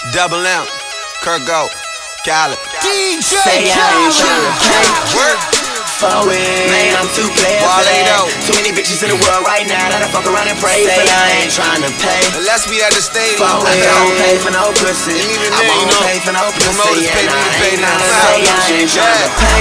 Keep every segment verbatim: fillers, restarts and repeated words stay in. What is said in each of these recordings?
Double M, Kurt Go, Khaled. D J Say I ain't tryna pay Work for it. Man, I'm too player for that. Too many bitches in the world right now that I fuck around and pray. Say I ain't tryna pay unless we at the stage. For it. I don't pay for no pussy. I won't pay for no pussy. And I ain't tryna say I ain't tryna pay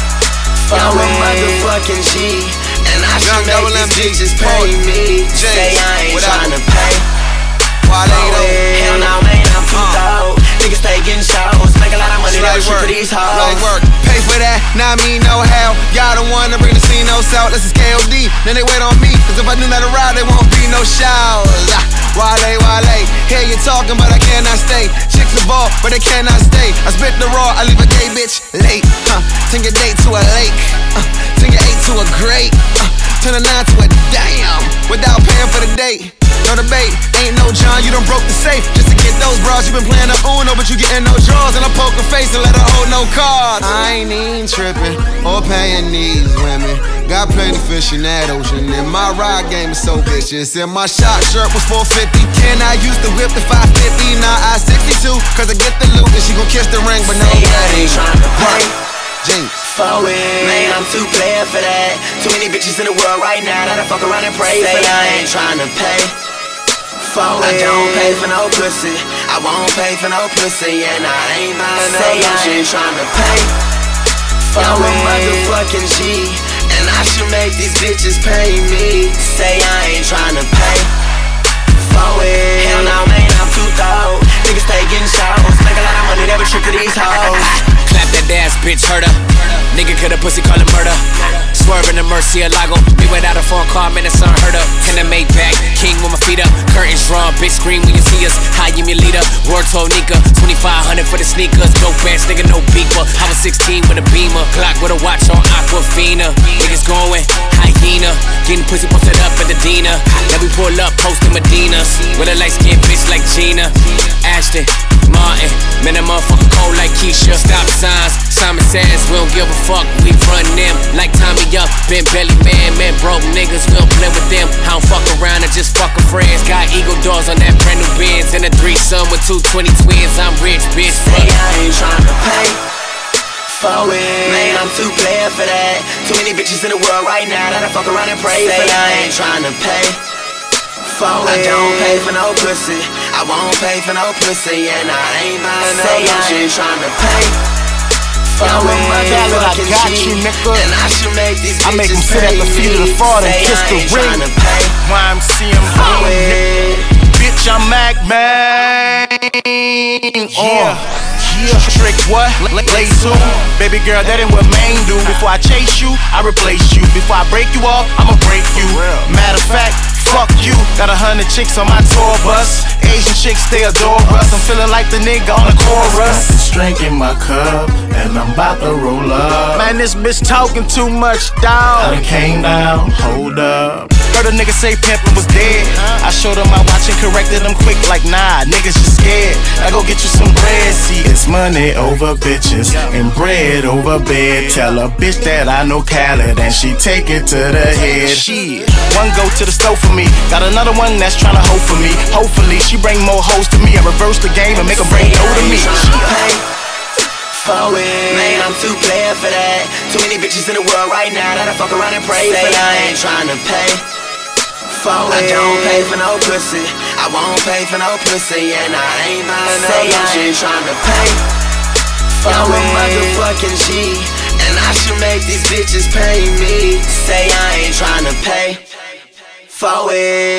for a motherfucking G. And I should make these bitches pay me. Say I ain't tryna pay for it. Hell no, man, I'm too dope. Niggas stay getting shows, make a lot of money, never shit for these hoes. Like work, pay for that, not me, no how. Y'all the one to bring the scene, no south, this is K O D. Then they wait on me, cause if I knew not to ride, there won't be no showers. Ah, Wale, Wale, hear you talking, but I cannot stay. Chicks involved, but they cannot stay. I spit the raw, I leave a gay bitch late. Huh, turn your date to a lake. Uh, turn your eight to a great. Uh, turn a nine to a damn, without paying for the date. No debate, ain't no John, you done broke the safe. Just to get those bras, you been playing up Uno, but you getting no draws. And I poke her face and let her hold no cards. I ain't even tripping or paying these women. Got plenty fish in that ocean, and my ride game is so vicious. And my shot shirt was four fifty. Can I used to whip the five fifty, now I sixty-two. Cause I get the loot and she gon' kiss the ring, but no wedding. James. For it. Man, I'm too player for that. Too many bitches in the world right now that I fuck around and pray. Say I ain't tryna pay for it. I don't pay for no pussy. I won't pay for no pussy. And I ain't buying no Say I ain't tryna pay for a motherfucking G. And I should make these bitches pay me. Say I ain't tryna pay for it. Hell no, man, I'm too dope. Niggas stay getting shows, make a lot of money, never trick to these hoes. Clap that ass, bitch, hurt her. Nigga cut a pussy, call it murder. Swerving the Murcielago. Me without a phone call, man, the sun hurt up. Can I make back? King with my feet up. Curtains drawn, bitch, scream when you see us. High, you me leader. Word told Nika. twenty-five hundred for the sneakers. Dope ass nigga, no beeper. I was sixteen with a beamer. Glock with a watch on Aquafina. Niggas going hyena. Getting pussy posted up at the Dina. Then we pull up, posting Medinas. With a light skinned bitch like Gina. Ashton, Martin. Man, that motherfucker cold like Keisha. Stop signs. Simon says we don't give a fuck. We run them like Tommy up. Been belly man, man, broke niggas. We don't play with them. I don't fuck around, I just fuck with friends. Got eagle doors on that brand new Benz. And a threesome with two twenty twins. I'm rich, bitch. Say I ain't tryna pay for it. Man, I'm too player for that. Too many bitches in the world right now that I fuck around and pray. Say I ain't tryna pay for it. I don't pay for no pussy. I won't pay for no pussy. And I ain't buying no Say I ain't tryna pay for a motherfucking G. And I should make these bitches I make them sit at the feet of the Father and kiss the ring. Y M C M home. Bitch, I'm Mac Man. Yeah. Yeah. Trick what? Lay soon. Baby girl, that ain't what Maine do. Before I chase you, I replace you. Before I break you off, I'ma break you. Matter of fact, fuck you. Got a hundred chicks on my tour bus. Asian chicks, they adore us. I'm feeling like the nigga on the chorus. This drink in my cup, and I'm about to roll up. Man, this bitch talking too much, dawg. I done came down, hold up. Heard a nigga say pimpin' was dead. I showed him my watch and corrected him quick like nah, niggas just scared. I go get you some bread, see. It's money over bitches and bread over bed. Tell a bitch that I know Khaled and she take it to the head. Shit, one go to the stove for me. Got another one that's tryna hoe for me. Hopefully she bring more hoes to me. I reverse the game and make her bring dough to me. For it. Man, I'm too player for that. Too many bitches in the world right now that I fuck around and pray. Say I ain't tryna pay for it. I don't pay for no pussy. I won't pay for no pussy. And I ain't buying no Say I ain't tryna pay for a motherfucking G. And I should make these bitches pay me. Say I ain't tryna pay for it.